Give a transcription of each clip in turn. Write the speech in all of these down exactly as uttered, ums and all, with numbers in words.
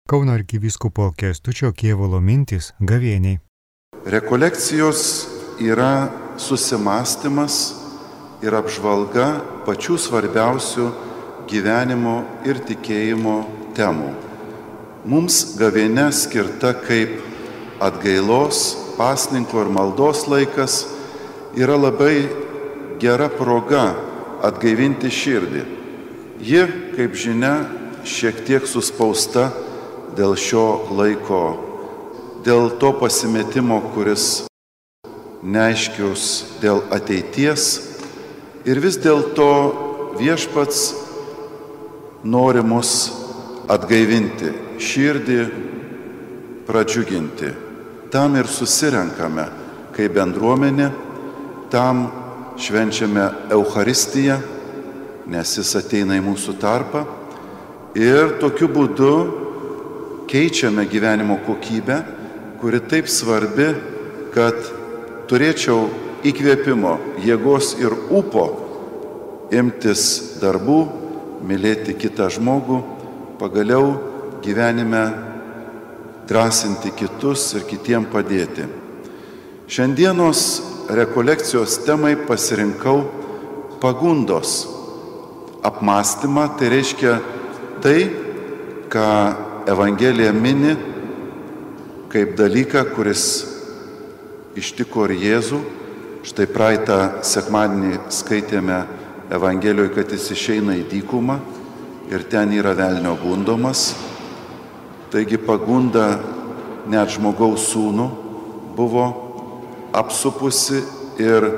Kauno arkivyskupo Kęstučio Kėvalo mintys gavėniai. Rekolekcijos yra susimąstymas ir apžvalga pačių svarbiausių gyvenimo ir tikėjimo temų. Mums gavėnia skirta kaip atgailos, pasninko ir maldos laikas yra labai gera proga atgaivinti širdį. Ji, kaip žinia, šiek tiek suspausta dėl šio laiko, dėl to pasimetimo, kuris neaiškius dėl ateities, ir vis dėlto viešpats nori mus atgaivinti, širdį pradžiuginti. Tam ir susirenkame kaip bendruomenė, tam švenčiame Eucharistiją, nes jis ateina į mūsų tarpą ir tokiu būdu keičiame gyvenimo kokybę, kuri taip svarbi, kad turėčiau įkvėpimo, jėgos ir ūpo imtis darbų, mylėti kitą žmogų, pagaliau gyvenime drąsinti kitus ir kitiem padėti. Šiandienos rekolekcijos temai pasirinkau pagundos apmąstymą, tai reiškia tai, ką Evangelija mini kaip dalyką, kuris ištiko ir Jėzų. Štai praeitą sekmadienį skaitėme Evangelijoje, kad jis išeina į dykumą ir ten yra velnio gundomas. Taigi pagunda net žmogaus sūnų buvo apsupusi ir,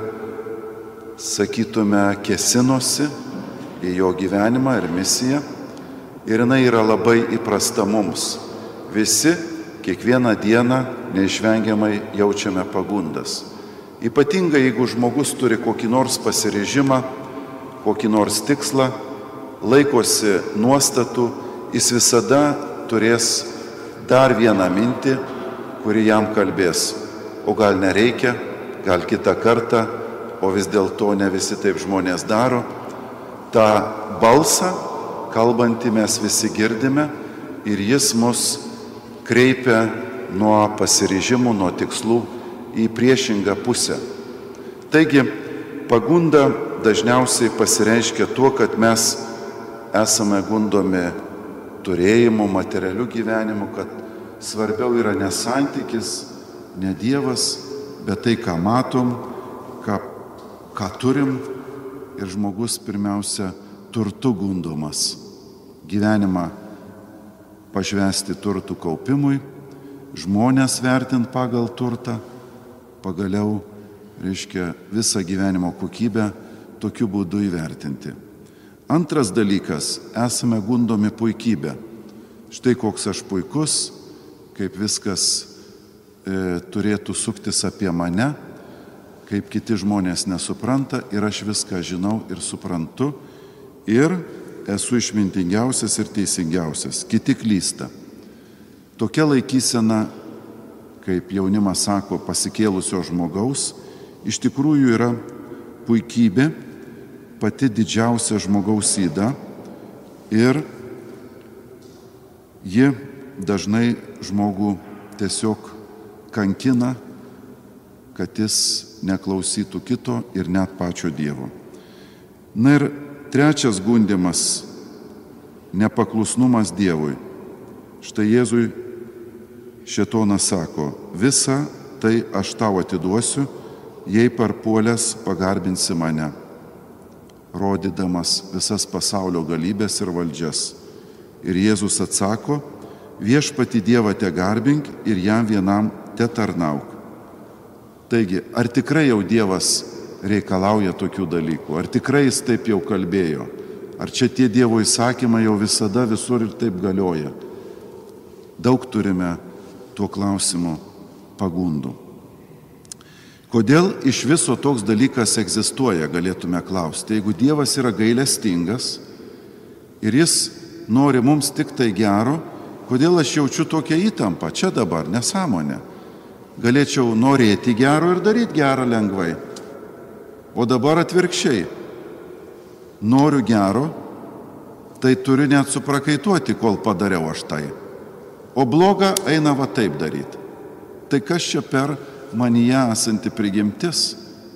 sakytume, kėsinosi į jo gyvenimą ir misiją. Ir jinai yra labai įprasta mums. Visi kiekvieną dieną neišvengiamai jaučiame pagundas. Ypatingai, jeigu žmogus turi kokį nors pasiryžimą, kokį nors tikslą, laikosi nuostatų, jis visada turės dar vieną mintį, kuri jam kalbės. O gal nereikia, gal kitą kartą, o vis dėlto ne visi taip žmonės daro. Ta balsą kalbantį mes visi girdime ir jis mus kreipia nuo pasiryžimų, nuo tikslų į priešingą pusę. Taigi, pagunda dažniausiai pasireiškia tuo, kad mes esame gundomi turėjimu, materialiu gyvenimu, kad svarbiau yra ne santykis, ne Dievas, bet tai, ką matom, ką, ką turim, ir žmogus pirmiausia turtu gundomas. Gyvenimą pašvęsti turtų kaupimui, žmonės vertint pagal turtą, pagaliau, reiškia, visą gyvenimo kokybę tokiu būdu įvertinti. Antras dalykas, esame gundomi puikybę. Štai koks aš puikus, kaip viskas e, turėtų suktis apie mane, kaip kiti žmonės nesupranta ir aš viską žinau ir suprantu ir esu išmintingiausias ir teisingiausias. Kiti klysta. Tokia laikysena, kaip jaunimas sako, pasikėlusio žmogaus, iš tikrųjų yra puikybė, pati didžiausia žmogaus yda ir ji dažnai žmogų tiesiog kankina, kad jis neklausytų kito ir net pačio Dievo. Na ir trečias gundymas – nepaklusnumas Dievui. Štai Jėzui šėtonas sako, visą tai aš tau atiduosiu, jei parpuolęs pagarbinsi mane, rodydamas visas pasaulio galybės ir valdžias. Ir Jėzus atsako, viešpatį Dievą te garbink ir jam vienam te tarnauk. Taigi, ar tikrai jau Dievas reikalauja tokių dalykų? Ar tikrai jis taip jau kalbėjo? Ar čia tie Dievo įsakymai jau visada visur ir taip galioja? Daug turime tuo klausimu pagundų. Kodėl iš viso toks dalykas egzistuoja, galėtume klausti. Jeigu Dievas yra gailestingas ir jis nori mums tik tai gero, kodėl aš jaučiu tokią įtampą čia dabar, nesąmonę? Galėčiau norėti gero ir daryti gerą lengvai. O dabar atvirkščiai. Noriu gero, tai turiu net suprakaituoti, kol padariau aš tai. o bloga eina va taip daryti. Tai kas čia per manyje esanti prigimtis?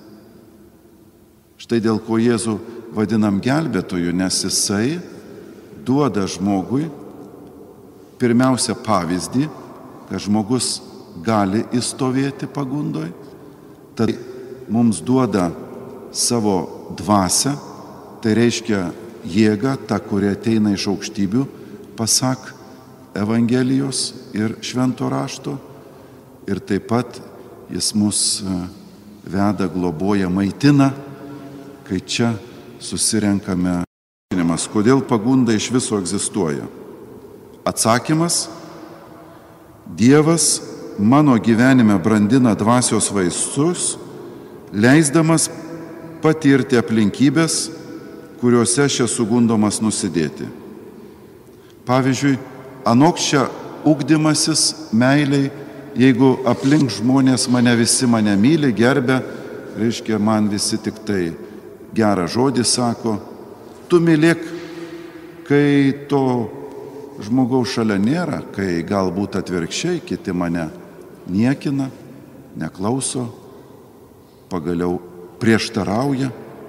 Štai dėl ko Jėzų vadinam gelbėtoju, nes jisai duoda žmogui pirmiausia pavyzdį, kad žmogus gali įstovėti pagundoj, tad mums duoda savo dvasią, tai reiškia jėgą, tą, kuri ateina iš aukštybių, pasak Evangelijos ir Švento rašto, ir taip pat jis mus veda, globoja, maitina, kai čia susirenkame. Kodėl pagunda iš viso egzistuoja? Atsakymas: Dievas mano gyvenime brandina dvasios vaistus, leisdamas patirti aplinkybės, kuriuose aš esu gundomas nusidėti. Pavyzdžiui, anoks čia ugdymasis meiliai, jeigu aplink žmonės mane visi mane myli, gerbia, reiškia, man visi tik tai gerą žodį sako, tu mylėk, kai to žmogaus šalia nėra, kai galbūt atvirkščiai kiti mane niekina, neklauso, pagaliau prieštarauja.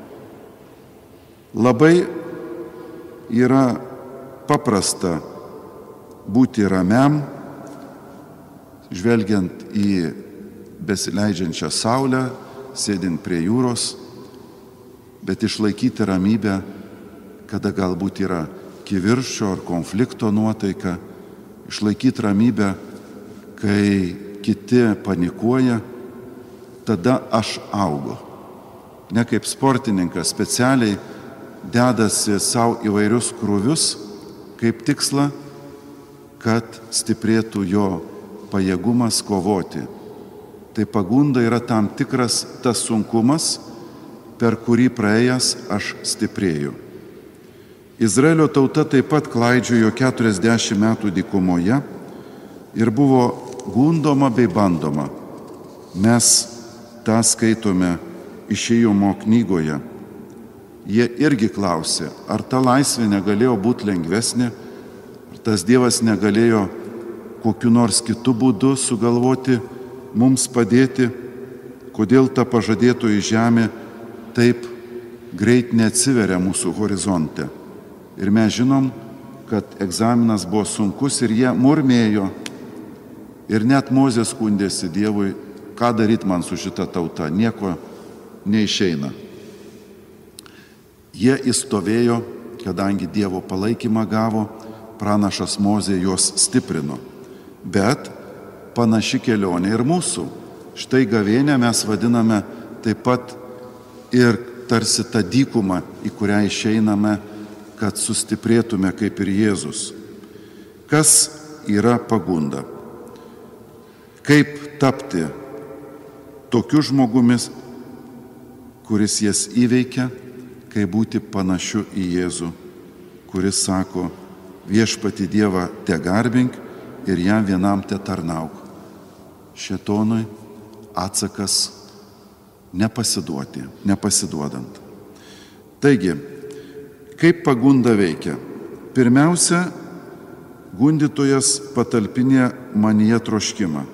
Labai yra paprasta būti ramiam, žvelgiant į besileidžiančią saulę, sėdint prie jūros, bet išlaikyti ramybę, kada galbūt yra kivirčio ar konflikto nuotaika, išlaikyti ramybę, kai kiti panikuoja, tada aš augu. Ne kaip sportininkas specialiai dedasi savo įvairius krūvius, kaip tikslą, kad stiprėtų jo pajėgumas kovoti. Tai pagunda yra tam tikras tas sunkumas, per kurį praėjęs aš stiprėju. Izraelio tauta taip pat klaidžiojo keturiasdešimt metų dykumoje ir buvo gundoma bei bandoma. Mes tą skaitome Išėjimo knygoje. Jie irgi klausė, ar ta laisvė negalėjo būti lengvesnė, ar tas Dievas negalėjo kokiu nors kitu būdu sugalvoti mums padėti, kodėl ta pažadėtoji žemė taip greit neatsiveria mūsų horizonte. Ir mes žinom, kad egzaminas buvo sunkus ir jie murmėjo. Ir net Mozė skundėsi Dievui, ką daryti man su šita tauta, nieko neišeina. Jie įstovėjo, kadangi Dievo palaikymą gavo, pranašas Mozė juos stiprino. Bet panaši kelionė ir mūsų. Štai gavėnią mes vadiname taip pat ir tarsi tą dykumą, į kurią išeiname, kad sustiprėtume kaip ir Jėzus. Kas yra pagunda? Kaip tapti tokiu žmogumis, kuris jas įveikia, kaip būti panašiu į Jėzų, kuris sako, viešpatį Dievą te garbink ir jam vienam te tarnauk. Šėtonui atsakas nepasiduoti, nepasiduodant. Taigi, kaip pagunda veikia? Pirmiausia, gundytojas patalpinė manyje troškimą.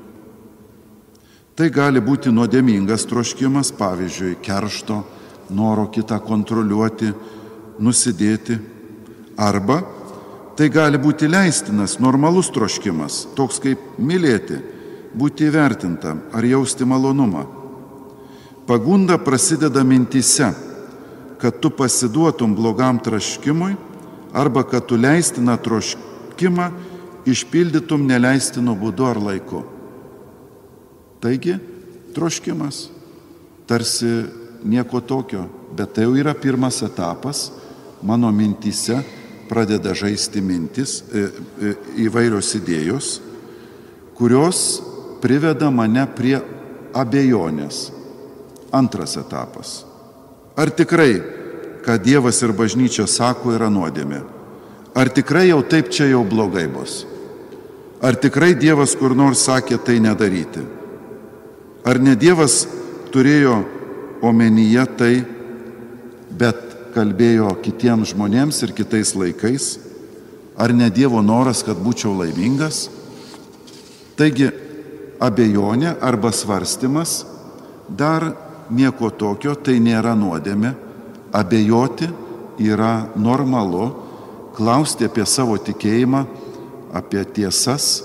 Tai gali būti nuodėmingas troškimas, pavyzdžiui, keršto, noro kitą kontroliuoti, nusidėti. Arba tai gali būti leistinas, normalus troškimas, toks kaip mylėti, būti įvertintam ar jausti malonumą. Pagunda prasideda mintyse, kad tu pasiduotum blogam troškimui arba kad tu leistiną troškimą išpildytum neleistinu būdu ar laiku. Taigi, troškimas tarsi nieko tokio, bet tai jau yra pirmas etapas, mano mintyse pradeda žaisti mintis, e, e, įvairios idėjos, kurios priveda mane prie abejonės. Antras etapas. Ar tikrai, ką Dievas ir bažnyčia sako, yra nuodėmė? Ar tikrai jau taip čia jau blogai bus? Ar tikrai Dievas kur nors sakė tai nedaryti? Ar ne Dievas turėjo omenyje tai, bet kalbėjo kitiems žmonėms ir kitais laikais? Ar ne Dievo noras, kad būčiau laimingas? Taigi, abejonė arba svarstymas dar nieko tokio, tai nėra nuodėmė. Abejoti yra normalu, klausti apie savo tikėjimą, apie tiesas,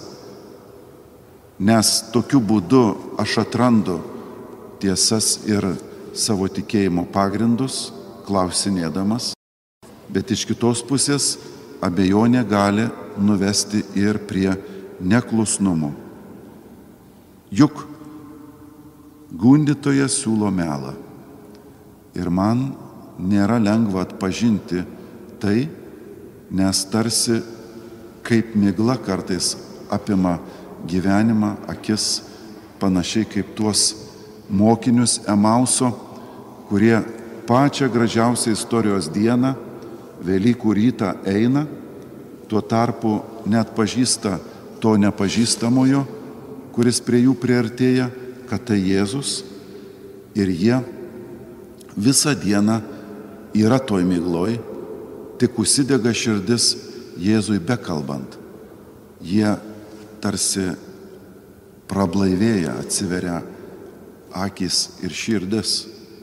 nes tokiu būdu aš atrandu tiesas ir savo tikėjimo pagrindus, klausinėdamas. Bet iš kitos pusės abejonė gali nuvesti ir prie neklusnumo. Juk gundytojas siūlo melą. Ir man nėra lengva atpažinti tai, nes tarsi kaip migla kartais apima gyvenimą, akis, panašiai kaip tuos mokinius Emauso, kurie pačią gražiausią istorijos dieną, Velykų rytą eina, tuo tarpu net pažįsta to nepažįstamojo, kuris prie jų priartėja, kad tai Jėzus, ir jie visą dieną yra toj migloj, tik užsidega širdis Jėzui bekalbant. Jie tarsi prablaivėja, atsiveria akys ir širdis.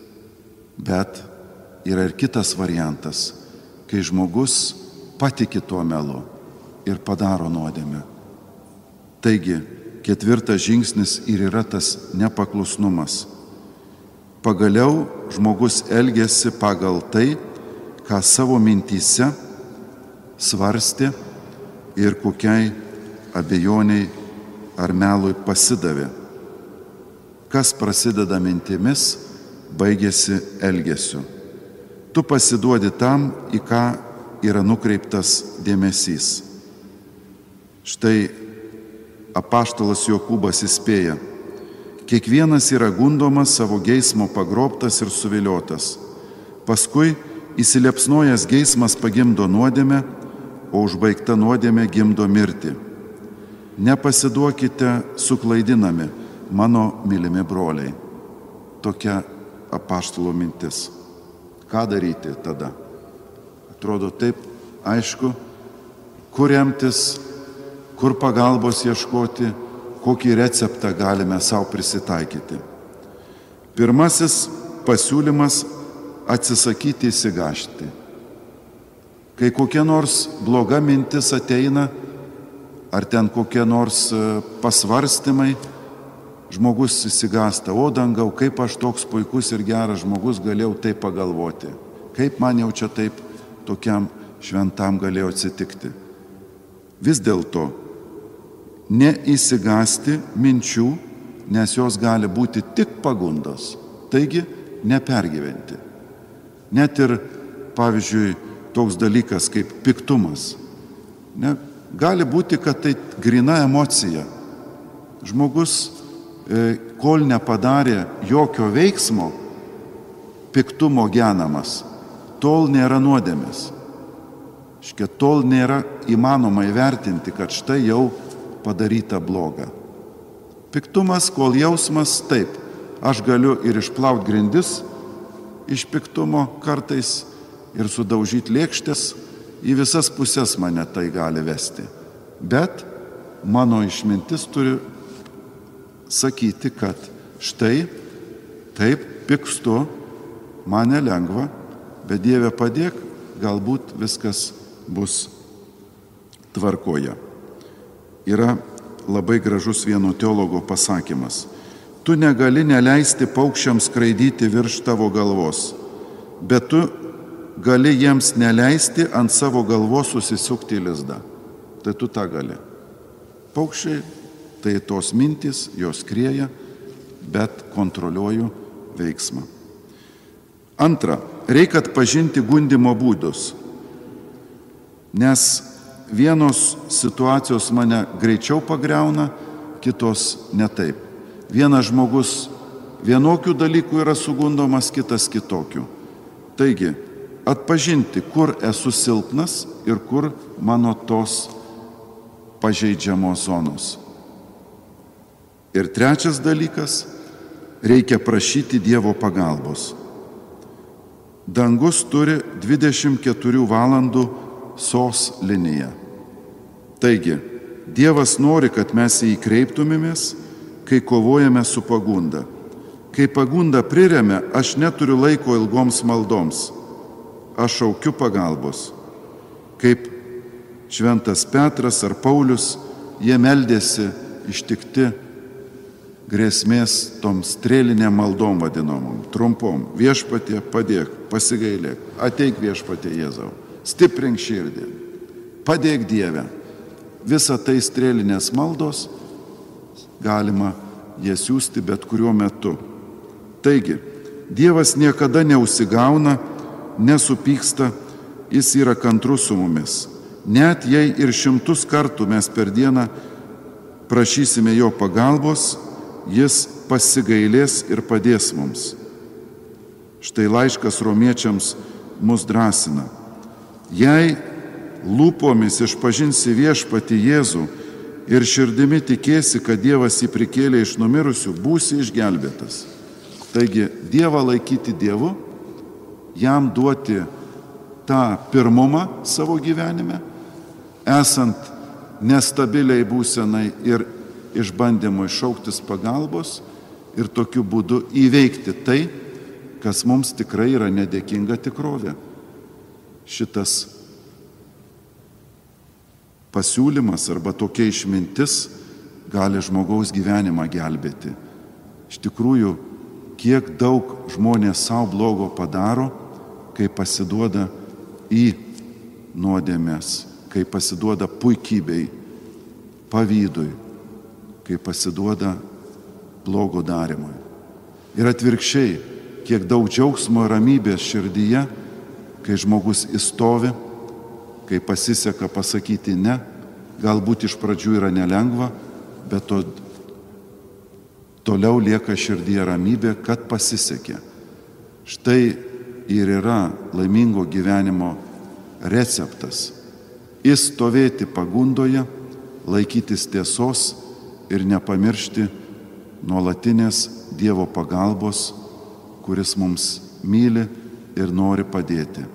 Bet yra ir kitas variantas, kai žmogus patiki tuo melu ir padaro nuodėmę. Taigi, ketvirtas žingsnis ir yra tas nepaklusnumas. Pagaliau žmogus elgiasi pagal tai, ką savo mintyse svarstė ir kokiai abejoniai ar melui pasidavė. Kas prasideda mintimis, baigėsi elgesiu. Tu pasiduodi tam, į ką yra nukreiptas dėmesys. Štai apaštalas Jokūbas įspėja: kiekvienas yra gundomas savo geismo pagrobtas ir suviliotas. Paskui įsiliepsnojęs geismas pagimdo nuodėmę, o užbaigta nuodėmė gimdo mirtį. Nepasiduokite suklaidinami, mano mylimi broliai. Tokia apaštalo mintis. Ką daryti tada? Atrodo taip aišku, kur remtis, kur pagalbos ieškoti, kokį receptą galime savo prisitaikyti. Pirmasis pasiūlymas - atsisakyti įsigąsti. Kai kokia nors bloga mintis ateina, ar ten kokie nors pasvarstymai, žmogus įsigąsta: o dangau, kaip aš toks puikus ir geras žmogus galėjau taip pagalvoti, kaip man jau čia taip tokiam šventam galėjo atsitikti. Vis dėlto neįsigąsti minčių, nes jos gali būti tik pagundos, taigi nepergyventi. Net ir, pavyzdžiui, toks dalykas kaip piktumas. Ne, gali būti, kad tai gryna emocija. Žmogus, e, kol nepadarė jokio veiksmo, piktumo genamas, tol nėra nuodėmės. Škia, tol nėra įmanoma įvertinti, kad štai jau padaryta bloga. Piktumas, kol jausmas, taip, aš galiu ir išplaut grindis iš piktumo kartais ir sudaužyti lėkštės, į visas pusės mane tai gali vesti. Bet mano išmintis turi sakyti, kad štai taip pykstu, man nelengva, bet Dieve padėk, galbūt viskas bus tvarkoje. Yra labai gražus vieno teologo pasakymas: tu negali neleisti paukščiams skraidyti virš tavo galvos, bet tu gali jiems neleisti ant savo galvos susisukti į lizdą. Tai tu tą gali. Paukščiai, tai tos mintys, jos skrieja, bet kontroliuoju veiksmą. Antra, reikia atpažinti gundymo būdus, nes vienos situacijos mane greičiau pagriauna, kitos ne taip. Vienas žmogus vienokių dalykų yra sugundomas, kitas kitokių. Taigi, atpažinti, kur esu silpnas ir kur mano tos pažeidžiamos zonos. Ir trečias dalykas, reikia prašyti Dievo pagalbos. Dangus turi dvidešimt keturių valandų sos liniją. Taigi, Dievas nori, kad mes į jį kreiptumėmės, kai kovojame su pagunda. Kai pagunda priremia, aš neturiu laiko ilgoms maldoms. Aš šaukiu pagalbos. Kaip šventas Petras ar Paulius, jie meldėsi ištikti grėsmės tom strėlinėm maldom vadinamom, trumpom. Viešpatie, padėk, pasigailėk, ateik viešpatie Jėzau, stiprink širdį, padėk Dieve. Visa tai strėlinės maldos, galima jas siųsti bet kuriuo metu. Taigi, Dievas niekada neužsigauna, nesupyksta, jis yra kantrus su mumis. Net jei ir šimtus kartų mes per dieną prašysime jo pagalbos, jis pasigailės ir padės mums. Štai laiškas romiečiams mus drąsina. Jei lūpomis išpažinsi viešpatį Jėzų ir širdimi tikėsi, kad Dievas jį prikėlė iš numirusių, būsi išgelbėtas. Taigi, Dievą laikyti Dievu, jam duoti tą pirmumą savo gyvenime, esant nestabiliai būsenai ir išbandymui šauktis pagalbos ir tokiu būdu įveikti tai, kas mums tikrai yra nedėkinga tikrovė. Šitas pasiūlymas arba tokia išmintis gali žmogaus gyvenimą gelbėti. Iš tikrųjų, kiek daug žmonės savo blogo padaro, kai pasiduoda į nuodėmes, kai pasiduoda puikybei, pavydui, kai pasiduoda blogo darimui. Ir atvirkščiai, kiek daug džiaugsmo ir ramybės širdyje, kai žmogus įstovi, kai pasiseka pasakyti ne, galbūt iš pradžių yra nelengva, bet to toliau lieka širdyje ramybė, kad pasisekė. Štai ir yra laimingo gyvenimo receptas. Įstovėti pagundoje, laikytis tiesos ir nepamiršti nuolatinės Dievo pagalbos, kuris mums myli ir nori padėti.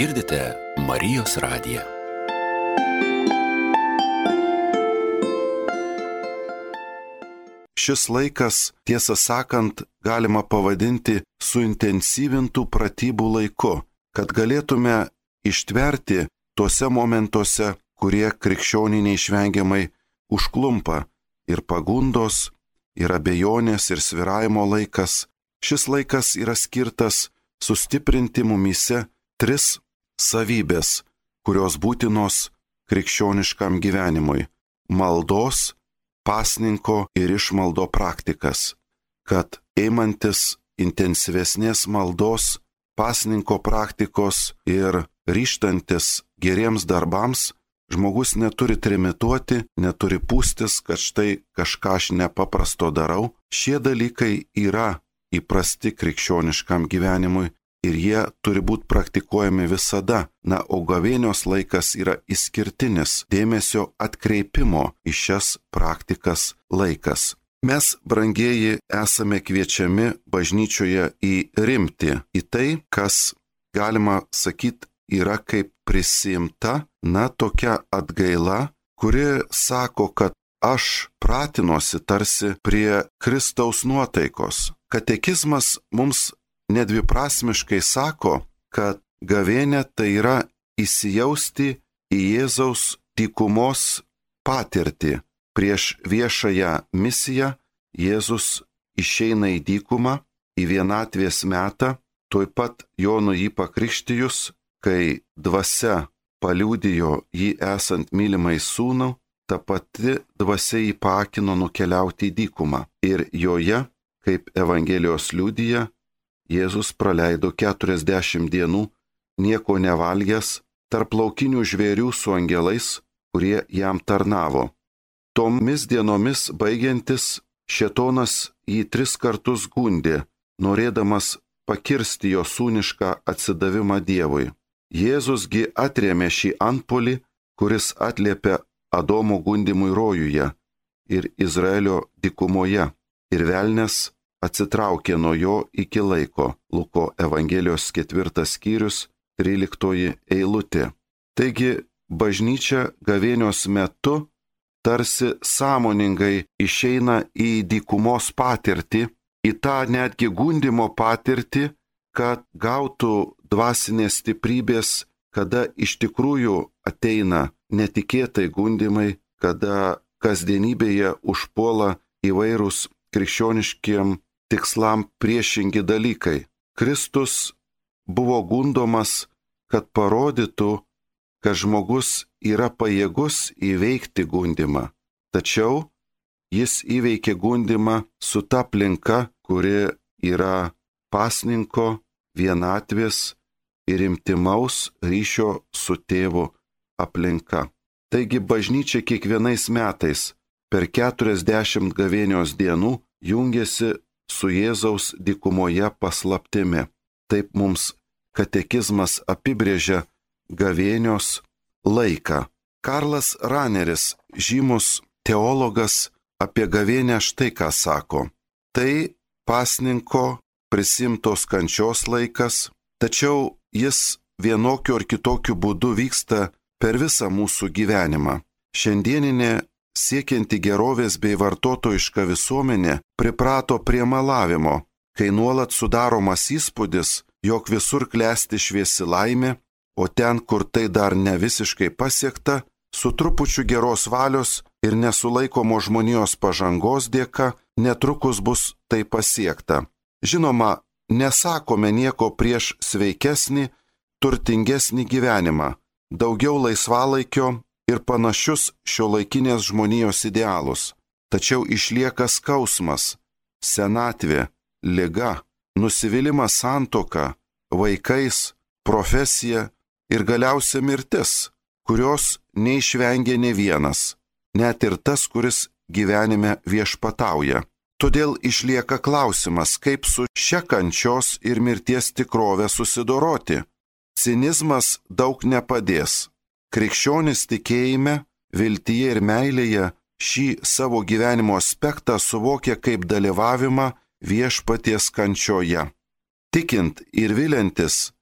girdite Marijos radiją. Šis laikas, tiesą sakant, galima pavadinti suintensyvintų pratybų laiku, kad galėtume ištverti tuose momentuose, kurie krikščionį neišvengiamai užklumpa, ir pagundos, ir abejonės, ir svyravimo laikas. Šis laikas yra skirtas sustiprinti mumyse tris savybės, kurios būtinos krikščioniškam gyvenimui - maldos, pasninko ir išmaldo praktikas, kad eimantis intensyvesnės maldos, pasninko praktikos ir ryžtantis geriems darbams, žmogus neturi trimituoti, neturi pūstis, kad štai kažką aš nepaprasto darau. Šie dalykai yra įprasti krikščioniškam gyvenimui ir jie turi būti praktikuojami visada. Na, o gavėnios laikas yra išskirtinis dėmesio atkreipimo į šias praktikas laikas. Mes, brangieji, esame kviečiami bažnyčioje į rimtį, į tai, kas, galima sakyti, yra kaip prisimta, na, tokia atgaila, kuri sako, kad aš pratinuosi tarsi prie Kristaus nuotaikos. Katekizmas mums nedviprasmiškai sako, kad gavėnia tai yra įsijausti į Jėzaus dykumos patirtį. Prieš viešąją misiją Jėzus išeina į dykumą, į vienatvės metą, tuoj pat Jonui jį pakrikštijus, kai dvasia paliudijo jį esant mylimai sūnų, ta pati dvasia jį paakino nukeliauti į dykumą. Ir joje, kaip Evangelijos liudija, Jėzus praleido keturiasdešimt dienų, nieko nevalgęs, tarp laukinių žvėrių su angelais, kurie jam tarnavo. Tomis dienomis baigiantis, šėtonas jį tris kartus gundė, norėdamas pakirsti jo sūnišką atsidavimą Dievui. Jėzusgi atrėmė šį antpuolį, kuris atliepia Adomo gundimui rojuje ir Izraelio dykumoje, ir velnias atsitraukė nuo jo iki laiko. Luko Evangelijos ketvirtas skyrius, tryliktoji eilutė. Taigi, bažnyčia gavėnios metu tarsi sąmoningai išeina į dykumos patirtį, į tą netgi gundimo patirtį, kad gautų dvasinės stiprybės, kada iš tikrųjų ateina netikėtai gundimai, kada kasdienybėje užpuola įvairūs krikščioniškiem tikslam priešingi dalykai. Kristus buvo gundomas, kad parodytų, kad žmogus yra pajėgus įveikti gundimą. Tačiau jis įveikė gundimą su ta aplinka, kuri yra pasninko, vienatvės ir intymaus ryšio su tėvu aplinka. Taigi bažnyčia kiekvienais metais per keturiasdešimt gavėnios dienų jungiasi su Jėzaus dykumoje paslaptimi. Taip mums katekizmas apibrėžia gavėnios laiką. Karlas Raneris, žymus teologas, apie gavėnę štai ką sako. Tai pasninko prisimtos kančios laikas, tačiau jis vienokiu ar kitokiu būdu vyksta per visą mūsų gyvenimą. Šiandieninė siekianti gerovės bei vartotojiška visuomenė priprato prie melavimo, kai nuolat sudaromas įspūdis, jog visur klesti šviesi laimė, o ten, kur tai dar ne visiškai pasiekta, su trupučiu geros valios ir nesulaikomo žmonijos pažangos dėka netrukus bus tai pasiekta. Žinoma, nesakome nieko prieš sveikesnį, turtingesnį gyvenimą, daugiau laisvalaikio ir panašius šiuolaikinės žmonijos idealus. Tačiau išlieka skausmas, senatvė, liga, nusivylimas santuoka, vaikais, profesija ir galiausia mirtis, kurios neišvengia ne vienas, net ir tas, kuris gyvenime viešpatauja. Todėl išlieka klausimas, kaip su šia kančios ir mirties tikrove susidoroti. Cinizmas daug nepadės. Krikščionis tikėjime, viltyje ir meilėje šį savo gyvenimo aspektą suvokia kaip dalyvavimą viešpaties kančioje. Tikint ir viliantis,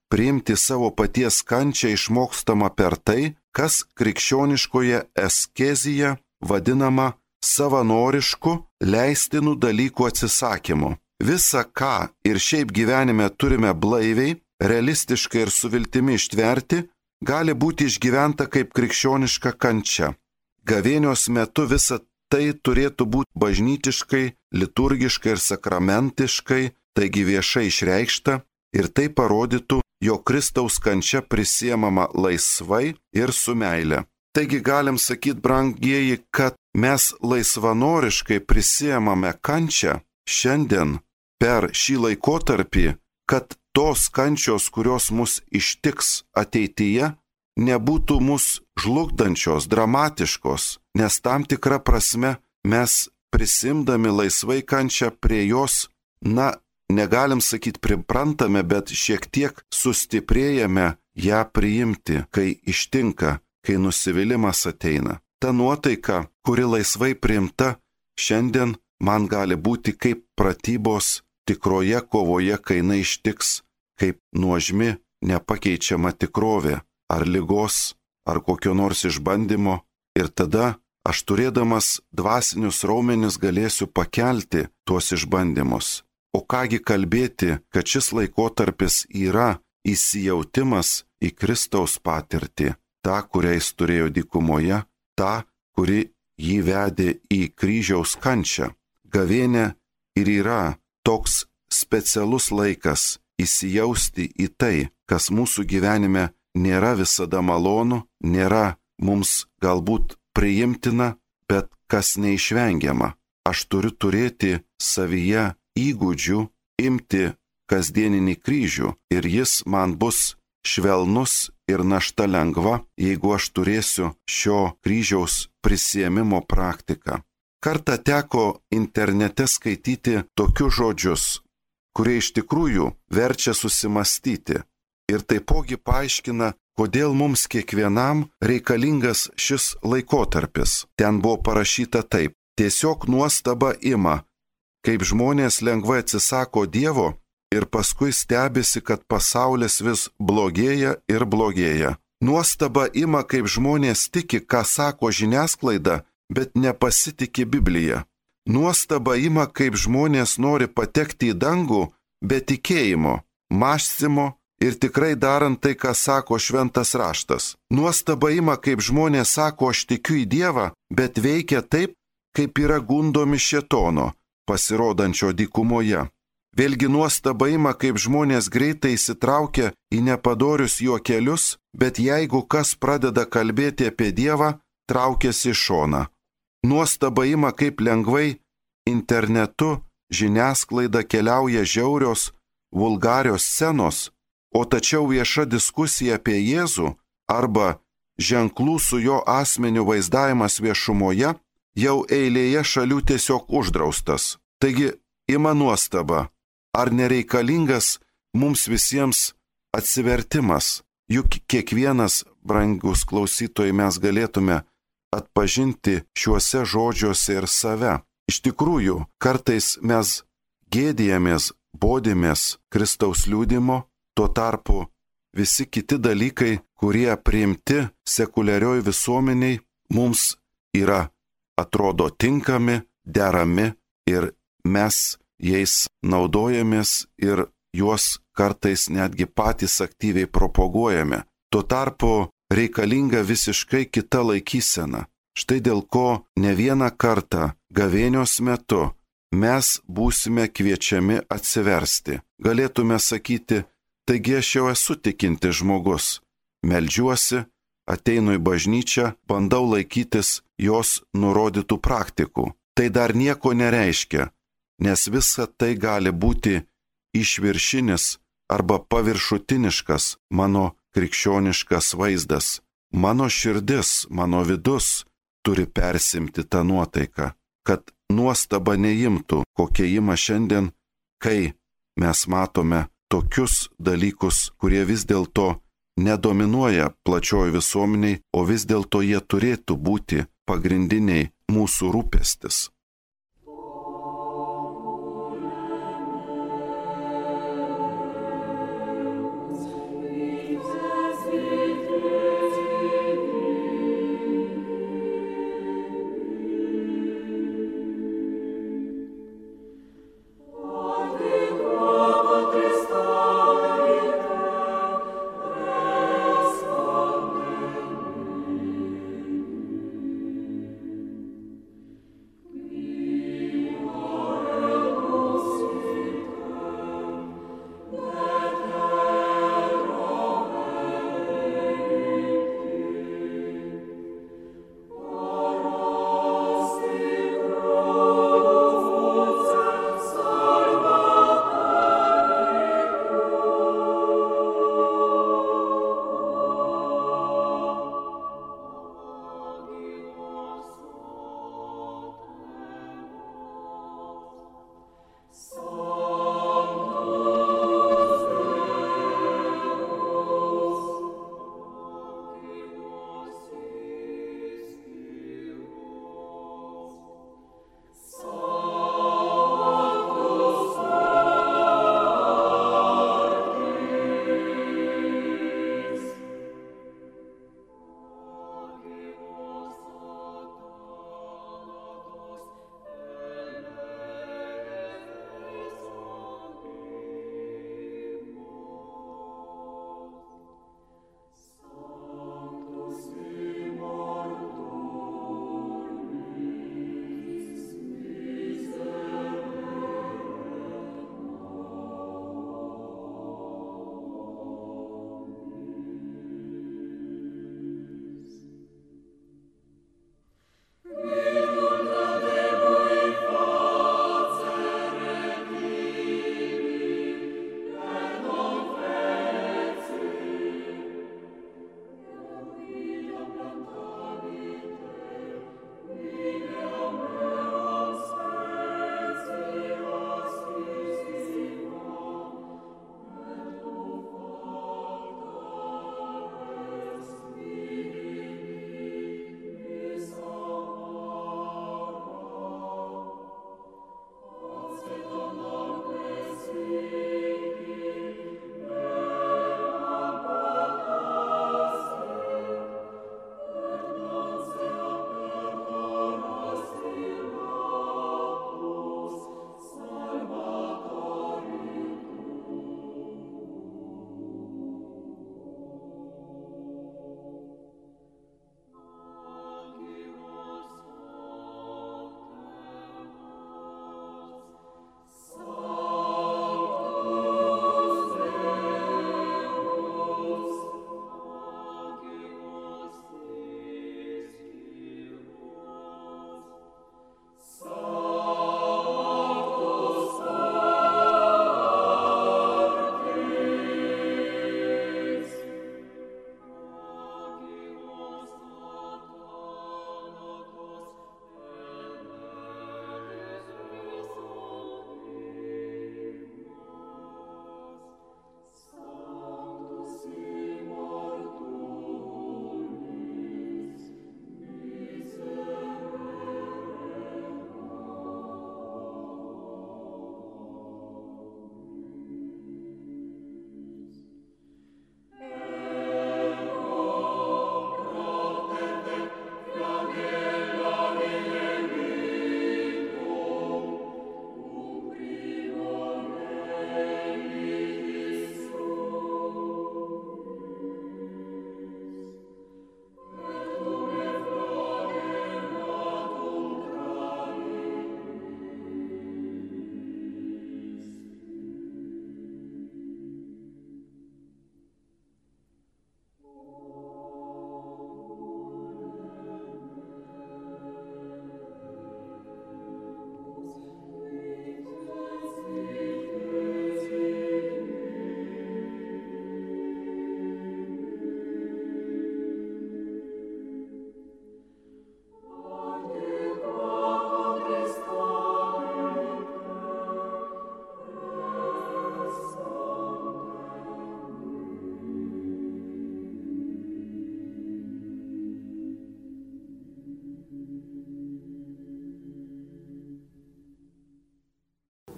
priimti savo paties kančią išmokstama per tai, kas krikščioniškoje askezėje vadinama savanorišku, leistinų dalykų atsisakymu. Visa, ką ir šiaip gyvenime turime blaiviai, realistiškai ir su viltimi ištverti, gali būti išgyventa kaip krikščioniška kančia. Gavėnios metu visa tai turėtų būti bažnytiškai, liturgiškai ir sakramentiškai, taigi viešai išreikšta, ir tai parodytų, jog Kristaus kančia prisiemama laisvai ir su meile. Taigi galim sakyti, brangieji, kad mes laisvanoriškai prisiemame kančią šiandien per šį laikotarpį, kad tos kančios, kurios mus ištiks ateityje, nebūtų mus žlugdančios, dramatiškos, nes tam tikra prasme mes prisimdami laisvai kančią prie jos, na, negalim sakyti priprantame, bet šiek tiek sustiprėjame ją priimti, kai ištinka, kai nusivylimas ateina. Ta nuotaika, kuri laisvai priimta, šiandien man gali būti kaip pratybos tikroje kovoje, kai jinai ištiks, kaip nuožmi, nepakeičiama tikrovė, ar ligos, ar kokio nors išbandymo, ir tada aš turėdamas dvasinius raumenis galėsiu pakelti tuos išbandymus. O kągi kalbėti, kad šis laikotarpis yra įsijautimas į Kristaus patirtį, tą, kurią jis turėjo dykumoje, tą, kuri jį vedė į kryžiaus kančią. Gavėnė ir yra toks specialus laikas įsijausti į tai, kas mūsų gyvenime nėra visada malonu, nėra mums galbūt priimtina, bet kas neišvengiama. Aš turiu turėti savyje įgūdžių imti kasdieninį kryžių ir jis man bus švelnus ir našta lengva, jeigu aš turėsiu šio kryžiaus prisiėmimo praktiką. Kartą teko internete skaityti tokius žodžius, kurie iš tikrųjų verčia susimastyti ir taipogi paaiškina, kodėl mums kiekvienam reikalingas šis laikotarpis. Ten buvo parašyta taip: tiesiog nuostaba ima, kaip žmonės lengvai atsisako Dievo ir paskui stebisi, kad pasaulis vis blogėja ir blogėja. Nuostaba ima, kaip žmonės tiki, ką sako žiniasklaida, bet nepasitikė Biblija. Nuostaba ima, kaip žmonės nori patekti į dangų be tikėjimo, mąstymo ir tikrai darant tai, ką sako šventas raštas. Nuostaba ima, kaip žmonės sako, aš tikiu į Dievą, bet veikia taip, kaip yra gundomi šėtono, pasirodančio dykumoje. Vėlgi nuostaba ima, kaip žmonės greitai įsitraukia į nepadorius juokelius, bet jeigu kas pradeda kalbėti apie Dievą, traukiasi į šoną. Nuostaba ima, kaip lengvai internetu žiniasklaida keliauja žiaurios, vulgarios scenos, o tačiau vieša diskusija apie Jėzų arba ženklų su jo asmeniu vaizdavimas viešumoje jau eilėje šalių tiesiog uždraustas. Taigi ima nuostaba, ar nereikalingas mums visiems atsivertimas, juk kiekvienas, brangus klausytojai, mes galėtume atpažinti šiuose žodžiuose ir save. Iš tikrųjų, kartais mes gėdijamės, bodimės Kristaus liudimo, tuo tarpu visi kiti dalykai, kurie priimti sekuliarioj visuomeniai, mums yra, atrodo, tinkami, derami ir mes jais naudojamės ir juos kartais netgi patys aktyviai propaguojame. Tuo tarpu reikalinga visiškai kita laikysena. Štai dėl ko ne vieną kartą gavėnios metu mes būsime kviečiami atsiversti. Galėtume sakyti, taigi aš jau esu tikintis žmogus. Meldžiuosi, ateinu į bažnyčią, bandau laikytis jos nurodytų praktikų. Tai dar nieko nereiškia, nes visa tai gali būti išviršinis arba paviršutiniškas mano krikščioniškas vaizdas. Mano širdis, mano vidus turi persimti tą nuotaiką, kad nuostaba neimtų, kokia ima šiandien, kai mes matome tokius dalykus, kurie vis dėlto nedominuoja plačioj visuomeniai, o vis dėlto jie turėtų būti pagrindiniai mūsų rūpestis.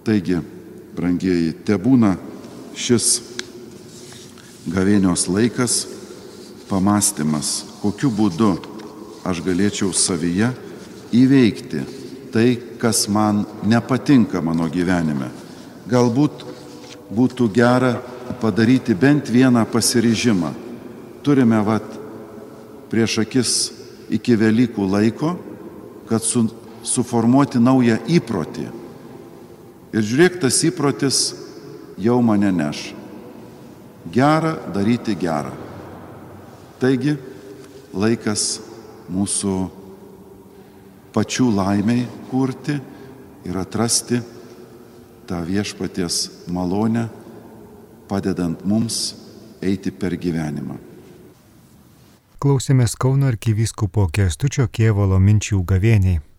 Taigi, brangieji, tebūna šis gavėnios laikas pamąstymas, kokiu būdu aš galėčiau savyje įveikti tai, kas man nepatinka mano gyvenime. Galbūt būtų gera padaryti bent vieną pasiryžimą. Turime vat prieš akis iki Velykų laiko, kad su, suformuoti naują įprotį. Ir žiūrėk, tas įprotis jau mane neš. Gera daryti gerą. Taigi, laikas mūsų pačių laimiai kurti ir atrasti tą viešpaties malonę, padedant mums eiti per gyvenimą. Klausėmės Kauno arkivyskupo Kęstučio Kėvalo minčių gavėniai.